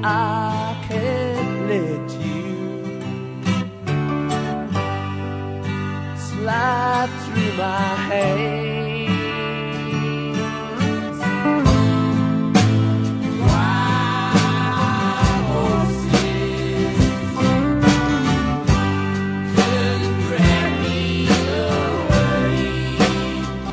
I can't let you slide through my hands.